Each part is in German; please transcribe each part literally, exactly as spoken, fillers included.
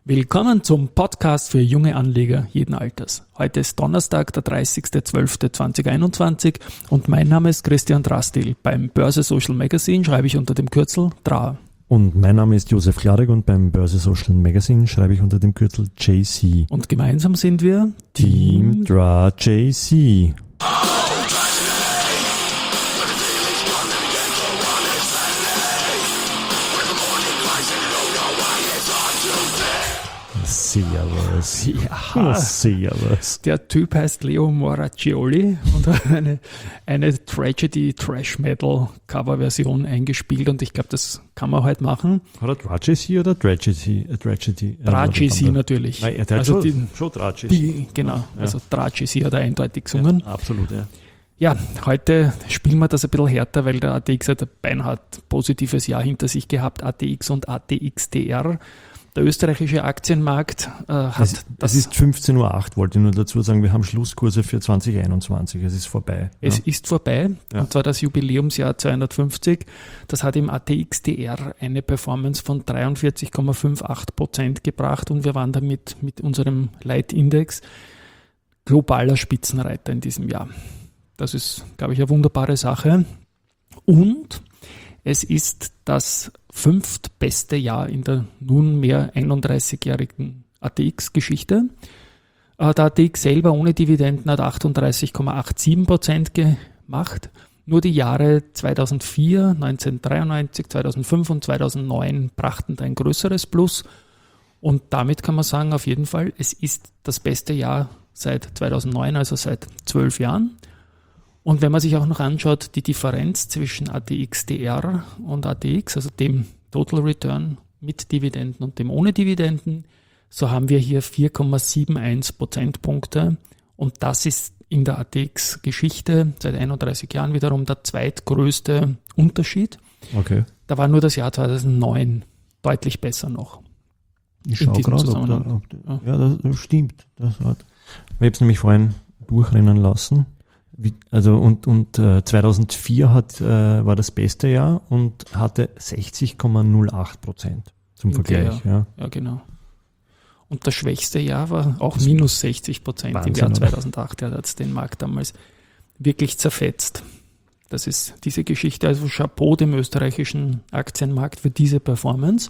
Willkommen zum Podcast für junge Anleger jeden Alters. Heute ist Donnerstag, der dreißigster zwölfter zweitausendeinundzwanzig und mein Name ist Christian Drastil. Beim Börse Social Magazine schreibe ich unter dem Kürzel D R A. Und mein Name ist Josef Klarek und beim Börse Social Magazine schreibe ich unter dem Kürzel J C. Und gemeinsam sind wir Team D R A J C. Servus. Ja, Servus. Der Typ heißt Leo Moraccioli und hat eine, eine Tragedy-Trash-Metal-Cover-Version eingespielt und ich glaube, das kann man heute machen. Hat er Tragedy oder Tragedy? Tragedy, Tragedy natürlich. Nein, er hat also schon, die, schon Tragedy. Die, genau, ja. also Tragedy hat er eindeutig gesungen. Ja, absolut, ja. Ja, heute spielen wir das ein bisschen härter, weil der A T X hat ein beinhart positives Jahr hinter sich gehabt, A T X und A T X T R. Der österreichische Aktienmarkt äh, hat es, das... Es ist fünfzehn Uhr acht, wollte ich nur dazu sagen, wir haben Schlusskurse für zwanzig einundzwanzig, es ist vorbei. Es ja. ist vorbei, ja. und zwar das Jubiläumsjahr zweihundertfünfzig. Das hat im A T X T R eine Performance von dreiundvierzig Komma achtundfünfzig Prozent gebracht und wir waren damit mit unserem Leitindex globaler Spitzenreiter in diesem Jahr. Das ist, glaube ich, eine wunderbare Sache. Und es ist das fünftbeste Jahr in der nunmehr einunddreißigjährigen A T X-Geschichte. Der A T X selber ohne Dividenden hat achtunddreißig Komma siebenundachtzig Prozent gemacht. Nur die Jahre zweitausendvier, neunzehnhundertdreiundneunzig, zweitausendfünf und zweitausendneun brachten ein größeres Plus. Und damit kann man sagen, auf jeden Fall, es ist das beste Jahr seit zweitausendneun, also seit zwölf Jahren. Und wenn man sich auch noch anschaut, die Differenz zwischen A T X T R und A T X, also dem Total Return mit Dividenden und dem ohne Dividenden, so haben wir hier vier Komma einundsiebzig Prozentpunkte. Und das ist in der A T X-Geschichte seit einunddreißig Jahren wiederum der zweitgrößte Unterschied. Okay. Da war nur das Jahr zweitausendneun deutlich besser noch. Ich schaue gerade, ob da, ob da, ja, das, das stimmt. Das hat, ich habe es nämlich vorhin durchrennen lassen. Wie, also und, und äh, zweitausendvier hat, äh, war das beste Jahr und hatte sechzig Komma null acht Prozent zum Vergleich. Okay, ja. Ja. ja, genau. Und das schwächste Jahr war auch das minus sechzig Prozent im Jahr zweitausendacht. Ja, da hat es den Markt damals wirklich zerfetzt. Das ist diese Geschichte, also Chapeau dem österreichischen Aktienmarkt für diese Performance.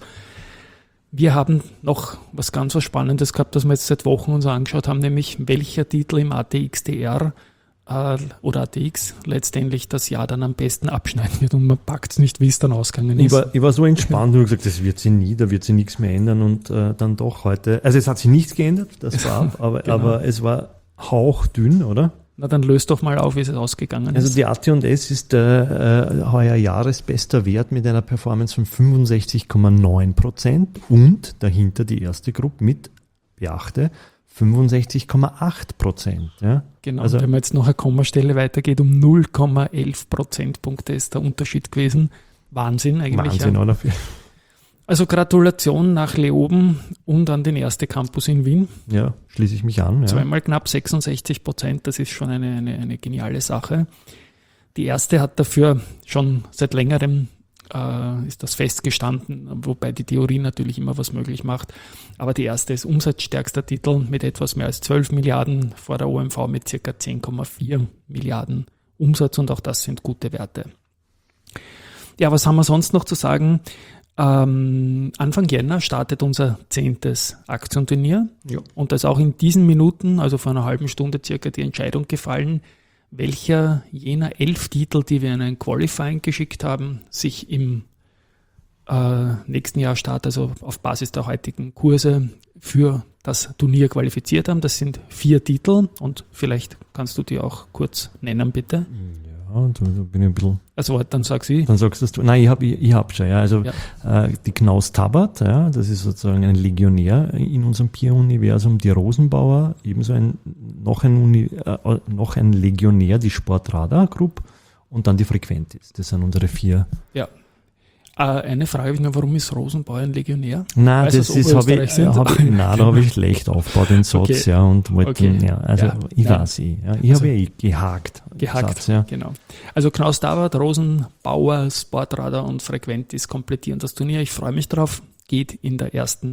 Wir haben noch was ganz was Spannendes gehabt, das wir jetzt seit Wochen uns angeschaut haben, nämlich welcher Titel im A T X T R oder A T X letztendlich das Jahr dann am besten abschneiden wird und man packt es nicht, wie es dann ausgegangen ist. Ich war, ich war so entspannt und gesagt, das wird sich nie, da wird sich nichts mehr ändern und äh, dann doch heute, also es hat sich nichts geändert, das war, aber, genau. aber es war hauchdünn, oder? Na dann löst doch mal auf, wie es ausgegangen ist. Also die A T und S ist der äh, heuer Jahresbester Wert mit einer Performance von fünfundsechzig Komma neun Prozent und dahinter die erste Gruppe mit, beachte, fünfundsechzig Komma acht Prozent. Ja? Genau, also, wenn man jetzt noch eine Kommastelle weitergeht, um null Komma elf Prozentpunkte ist der Unterschied gewesen. Wahnsinn eigentlich. Wahnsinn, ja. oder? Also Gratulation nach Leoben und an den ersten Campus in Wien. Ja, schließe ich mich an. Ja. Zweimal knapp sechsundsechzig Prozent, das ist schon eine, eine, eine geniale Sache. Die erste hat dafür schon seit längerem äh, ist das festgestanden, wobei die Theorie natürlich immer was möglich macht. Aber die erste ist umsatzstärkster Titel mit etwas mehr als zwölf Milliarden, vor der O M V mit ca. zehn Komma vier Milliarden Umsatz und auch das sind gute Werte. Ja, was haben wir sonst noch zu sagen? Ähm, Anfang Jänner startet unser zehntes Aktienturnier ja. Und da ist auch in diesen Minuten, also vor einer halben Stunde circa, die Entscheidung gefallen, welcher jener elf Titel, die wir in ein Qualifying geschickt haben, sich im äh, nächsten Jahr Start, also auf Basis der heutigen Kurse, für das Turnier qualifiziert haben. Das sind vier Titel und vielleicht kannst du die auch kurz nennen, bitte. Ja, und da bin ich ein bisschen... Also dann sag sie. Dann sagst du, nein, ich habe ich, ich hab schon, ja. Also ja. Äh, die Knaus Tabbert, ja, das ist sozusagen ein Legionär in unserem Peer-Universum, die Rosenbauer, ebenso ein noch ein, Uni, äh, noch ein Legionär, die Sportradar Group und dann die Frequentis. Das sind unsere vier. Ja. Äh, eine Frage habe ich noch, warum ist Rosenbauer ein Legionär? Nein, das ist, habe ich, hab ich, nein, da habe ich schlecht aufgebaut, den Satz, okay. ja, und wollte, okay. ja, also, ja, ich nein. weiß eh, ja, ich also, habe ja eh gehakt. Gehakt, Satz, ja. Genau. Also Knaus Tabbert, Rosenbauer, Sportradar und Frequentis komplettieren das Turnier. Ich freue mich drauf. Geht in der ersten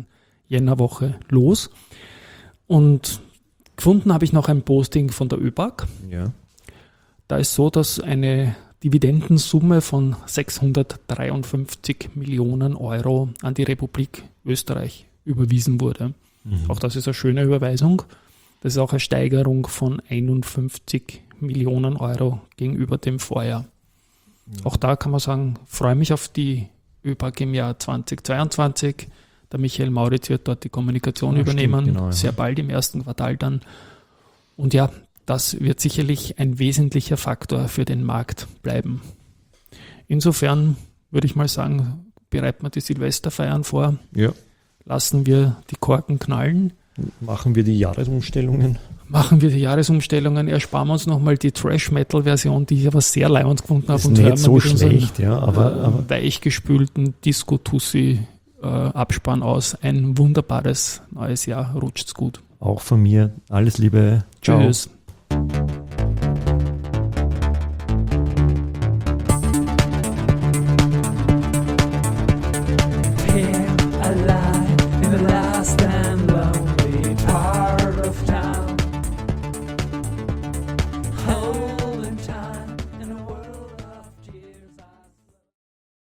Jännerwoche los. Und gefunden habe ich noch ein Posting von der ÖBAG. Ja. Da ist so, dass eine Dividendensumme von sechshundertdreiundfünfzig Millionen Euro an die Republik Österreich überwiesen wurde. Mhm. Auch das ist eine schöne Überweisung. Das ist auch eine Steigerung von einundfünfzig Millionen Euro gegenüber dem Vorjahr. Mhm. Auch da kann man sagen, freue mich auf die ÖBAG im Jahr zweitausendzweiundzwanzig. Der Michael Mauritz wird dort die Kommunikation ja, übernehmen, stimmt, genau, sehr ja. bald im ersten Quartal dann. Und ja, das wird sicherlich ein wesentlicher Faktor für den Markt bleiben. Insofern würde ich mal sagen, bereiten wir die Silvesterfeiern vor. Ja. Lassen wir die Korken knallen. Machen wir die Jahresumstellungen. Machen wir die Jahresumstellungen. Ersparen wir uns nochmal die Trash-Metal-Version, die ich aber sehr leibend gefunden habe. Ist und nicht so schlecht, ja. Aber, äh, aber weichgespülten Disco-Tussi-Abspann äh, aus. Ein wunderbares neues Jahr. Rutscht's gut. Auch von mir. Alles Liebe. Ciao. Tschüss.